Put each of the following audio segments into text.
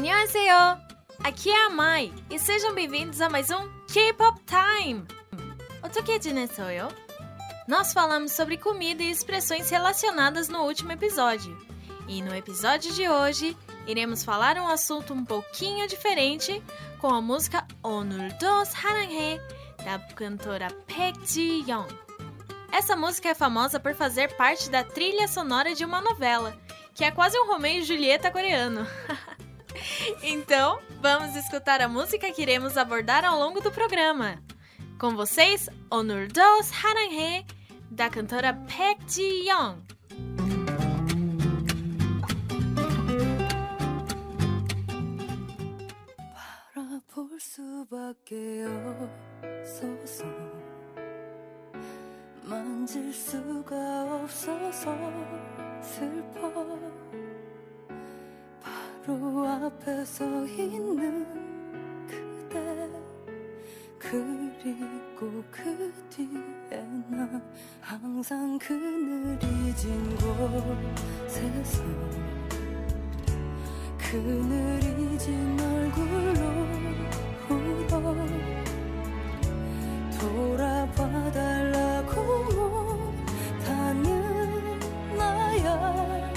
안녕하세요. Aqui é a Mai e sejam bem-vindos a mais um K-Pop Time. 어떻게 지냈어요? Nós falamos sobre comida e expressões relacionadas no último episódio. E no episódio de hoje, iremos falar um assunto um pouquinho diferente com a música 오늘도 사랑해, da cantora Baek Ji-young. Essa música é famosa por fazer parte da trilha sonora de uma novela, que é quase um Romeu e Julieta coreano. Então, vamos escutar a música que iremos abordar ao longo do programa. Com vocês, 오늘도 사랑해, da cantora Baek Ji-young. 바라볼 수밖에 없어서 만질 수가 없어서 슬퍼 바로 앞에 서 있는 그대 그리고 그 뒤에 나 항상 그늘이진 곳에서 그늘이진 얼굴로 울어 돌아봐달라고 못하는 나야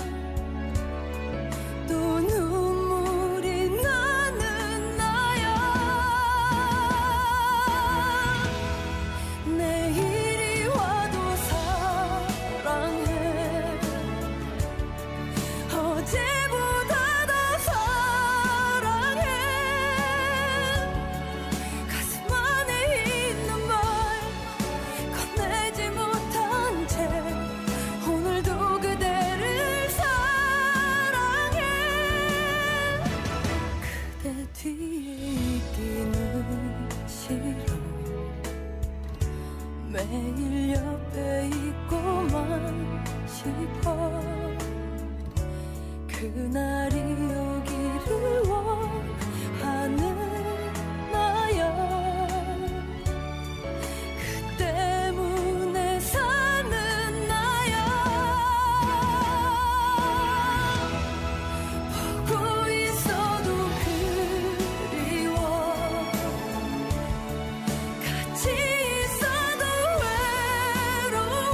또 눈물이 나는 나야 내일이 와도 사랑해 어제보다 더 사랑해 가슴 안에 있는 말 건네지 못한 채 오늘도 그대를 사랑해 그대 뒤에 있기는 싫어 매일 옆에 있고만 싶어 그날이 오기를 원하는 나야 그 때문에 사는 나야 보고 있어도 그리워 같이 있어도 외로워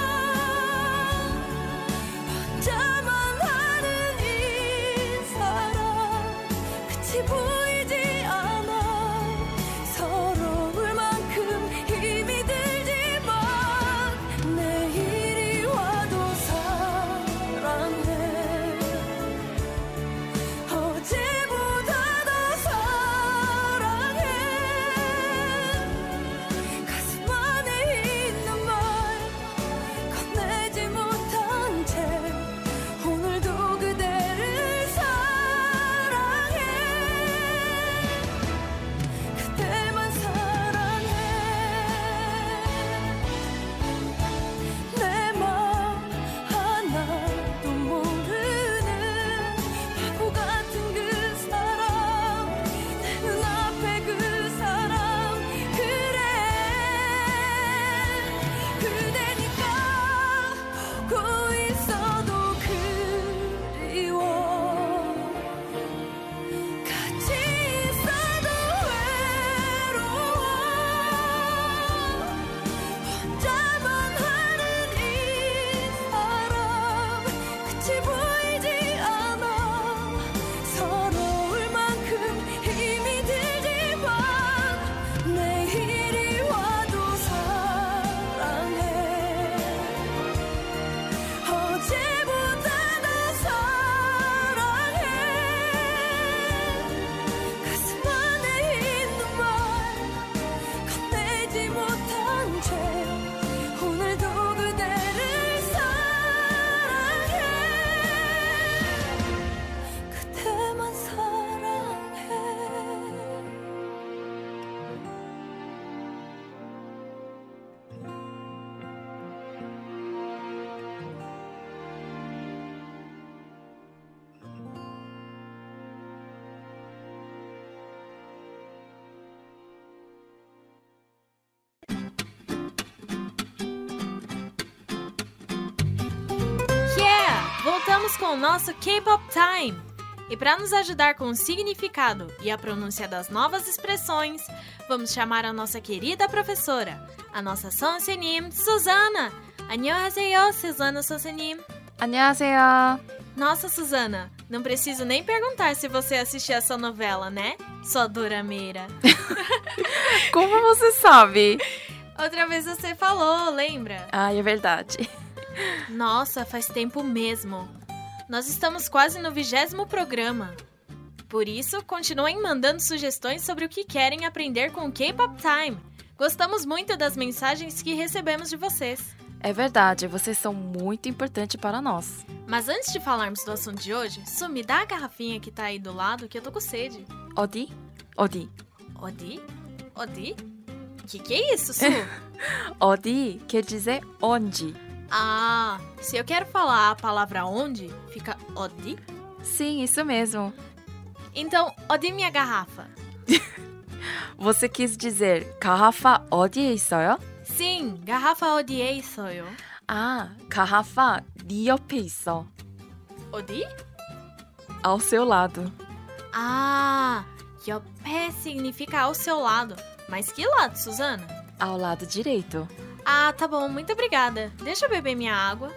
혼자만 하는 이 사랑 끝이 보이지 않아 서러울 만큼 힘이 들지만 내일이 와도 사랑해 어제보다 더 사랑해 가슴 안에 있는 말 건네지 못한 채 오늘도 그대를 사랑해 그대만 사랑해 내 맘 하나도 모르는 바보 같은 그 사람 내 눈앞에 그 사람 그래 그대니까 보고 있어도 그리워 같이 있어도 외로워 혼자만 하는 이 사람 끝이 보이지 않아 서러울 만큼 힘이 들지만 내일이 와도 사랑해 어제보다 더 사랑해 가슴 안에 있는 말 건네지 못한 채 오늘도 그대를 사랑해 그대만 사랑해 Yeah! Voltamos com o nosso K-Pop Time. E para nos ajudar com o significado e a pronúncia das novas expressões, vamos chamar a nossa querida professora, a nossa 선생님, Suzana. 안녕하세요, Suzana 선생님. 안녕하세요. Nossa, Suzana, não preciso nem perguntar se você assistiu essa novela, né? Sua durameira. Como você sabe? Outra vez você falou, lembra? Ah, é verdade. Nossa, faz tempo mesmo. Nós estamos quase no 20º programa. Por isso, continuem mandando sugestões sobre o que querem aprender com o K-Pop Time. Gostamos muito das mensagens que recebemos de vocês. É verdade, vocês são muito importantes para nós. Mas antes de falarmos do assunto de hoje, Su, me dá a garrafinha que tá aí do lado que eu tô com sede. 어디? 어디? Odi? Odi? Que é isso, Su? 어디 quer dizer onde. Ah, se eu quero falar a palavra onde, fica odi? Sim, isso mesmo. Então, odi minha garrafa. Você quis dizer garrafa 어디에 있어요? Sim, garrafa 어디에 있어요? Ah, garrafa 네 옆에 있어. 어디? Ao seu lado. Ah, 옆에 significa ao seu lado. Mas que lado, Suzana? Ao lado direito. Ah, tá bom, muito obrigada. Deixa eu beber minha água.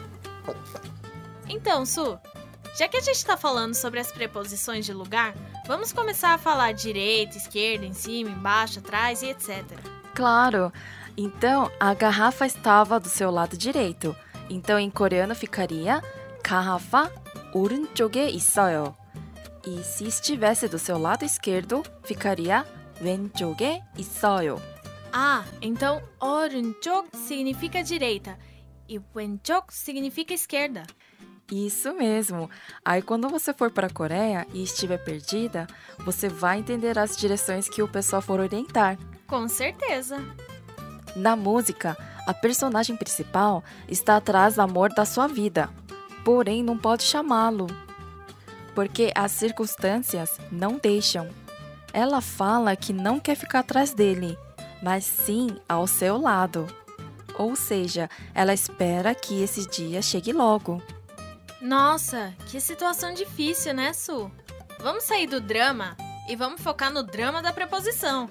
Então, Su, já que a gente tá falando sobre as preposições de lugar, vamos começar a falar direita, esquerda, em cima, embaixo, atrás e etc. Claro. Então, a garrafa estava do seu lado direito. Então, em coreano ficaria garrafa 오른쪽에 있어요. E se estivesse do seu lado esquerdo, ficaria 왼쪽에 있어요. Ah, então 오른쪽 significa direita e 왼쪽 significa esquerda. Isso mesmo. Aí quando você for para a Coreia e estiver perdida, você vai entender as direções que o pessoal for orientar. Com certeza. Na música, a personagem principal está atrás do amor da sua vida, porém não pode chamá-lo, porque as circunstâncias não deixam. Ela fala que não quer ficar atrás dele, mas sim ao seu lado. Ou seja, ela espera que esse dia chegue logo. Nossa, que situação difícil, né, Su? Vamos sair do drama e vamos focar no drama da preposição.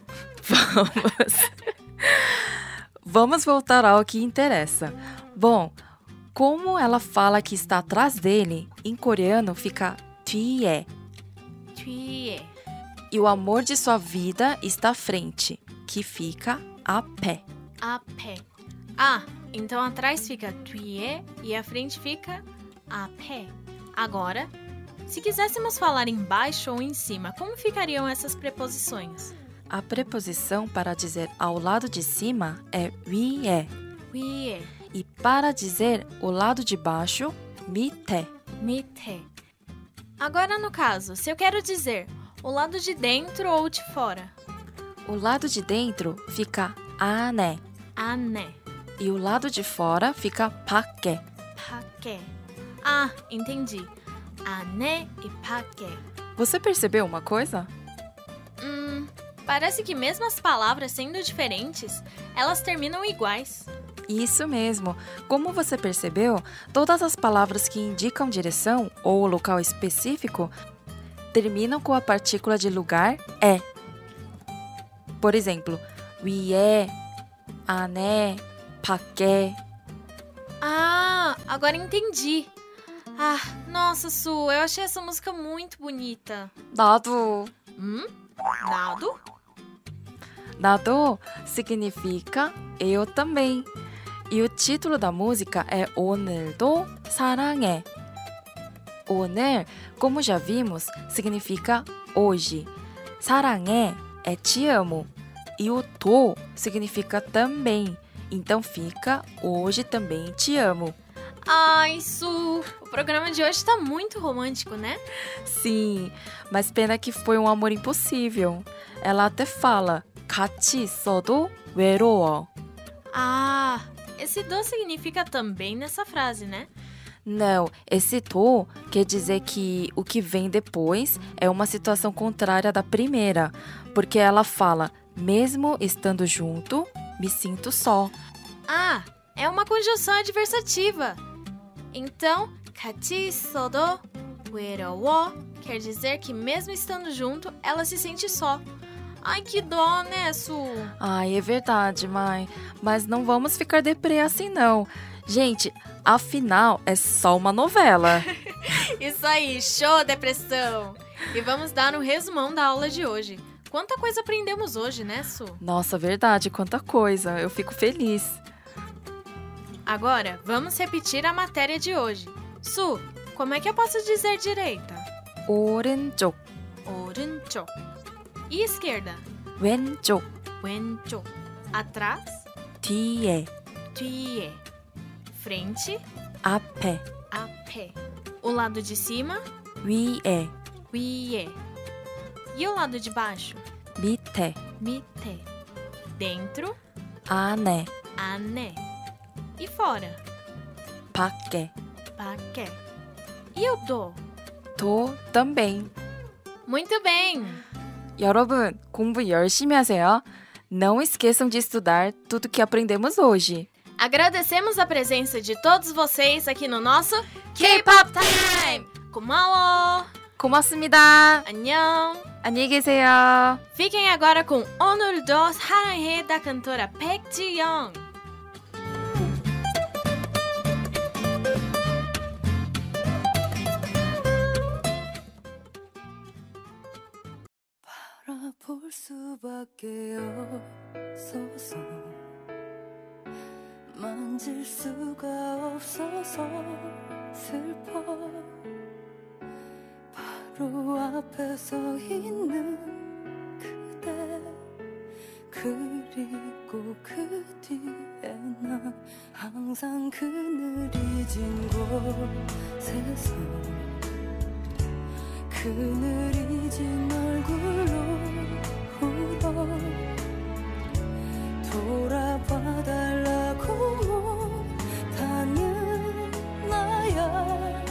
Vamos voltar ao que interessa. Bom, como ela fala que está atrás dele, em coreano fica 뒤에. 뒤에. E o amor de sua vida está à frente, que fica 앞에. 앞에. Ah, então atrás fica 뒤에 e a frente fica 앞에. Agora, se quiséssemos falar embaixo ou em cima, como ficariam essas preposições? A preposição para dizer ao lado de cima é 위에. 위에. E para dizer o lado de baixo, 밑에. 밑에. Agora, no caso, se eu quero dizer o lado de dentro ou de fora? O lado de dentro fica 안에. 안에. E o lado de fora fica 밖에. 밖에. Ah, entendi. 안에 e 밖에. Você percebeu uma coisa? Parece que mesmo as palavras sendo diferentes, elas terminam iguais. Isso mesmo. Como você percebeu, todas as palavras que indicam direção ou local específico terminam com a partícula de lugar é. Por exemplo, 위에, 안에, 밖에. Ah, agora entendi. Ah, nossa, Su, eu achei essa música muito bonita. 나도. Nado? 나도 significa eu também. E o título da música é 오늘도 사랑해. 오늘, como já vimos, significa hoje. 사랑해 é te amo. E o 도 significa também. Então fica hoje também te amo. Ai, Su, o programa de hoje tá muito romântico, né? Sim, mas pena que foi um amor impossível. Ela até fala, 같이 있어도 외로워. Ah, esse do significa também nessa frase, né? Não, esse 도 quer dizer que o que vem depois é uma situação contrária da primeira, porque ela fala, mesmo estando junto, me sinto só. Ah, é uma conjunção adversativa. Então, 같이 있어도 외로워 quer dizer que mesmo estando junto, ela se sente só. Ai, que dó, né, Su? Ai, é verdade, mãe. Mas não vamos ficar deprê assim, não. Gente, afinal, é só uma novela. Isso aí, show, depressão! E vamos dar um resumão da aula de hoje. Quanta coisa aprendemos hoje, né, Su? Nossa, verdade, quanta coisa. Eu fico feliz. Agora, vamos repetir a matéria de hoje. Su, como é que eu posso dizer direita? 오른쪽, 오른쪽. E esquerda? 왼쪽, 왼쪽. Atrás? 뒤에, 뒤에. Frente? 앞에, 앞에. O lado de cima? 위에, 위에. E o lado de baixo? 밑에, 밑에. Dentro? 안에, 안에. E fora? 밖에, 밖에. E o do? 도 também. Muito bem! 여러분, 공부 열심히 하세요. Não esqueçam de estudar tudo que aprendemos hoje. Agradecemos a presença de todos vocês aqui no nosso K-Pop Time! 고마워! 고맙습니다. 안녕! 안녕히 계세요. Fiquem agora com 오늘도 사랑해 da cantora Baek Ji-young. 바라볼 수밖에 없어서 만질 수가 없어서 슬퍼 바로 앞에 서 있는 그대 그리고 그 뒤에 난 항상 그늘이 진 곳에서 그늘이 진 얼굴로 울어 돌아봐달라고 못하는 나야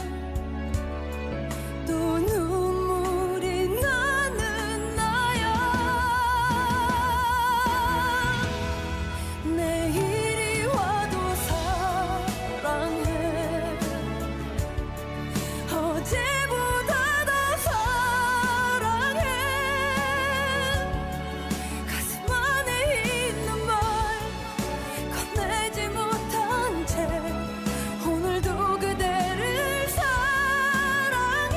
또 눈물이 나는 나야 내일이 와도 사랑해 어제보다 더 사랑해 가슴 안에 있는 말 건네지 못한 채 오늘도 그대를 사랑해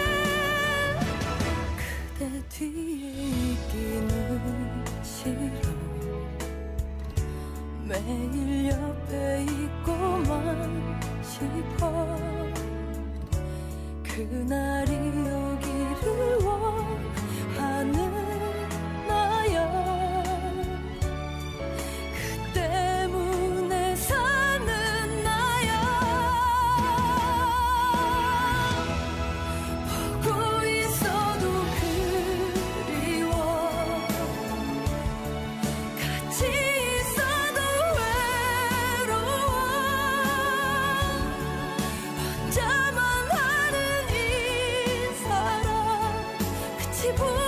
그대 뒤에 있기는 싫어 매일 옆에 있고만 싶어 그날이 오기를 원하는 나야 그 때문에 사는 나야 보고 있어도 그리워 같이 있어도 외로워 혼자만 하는 이 사랑 끝이 보여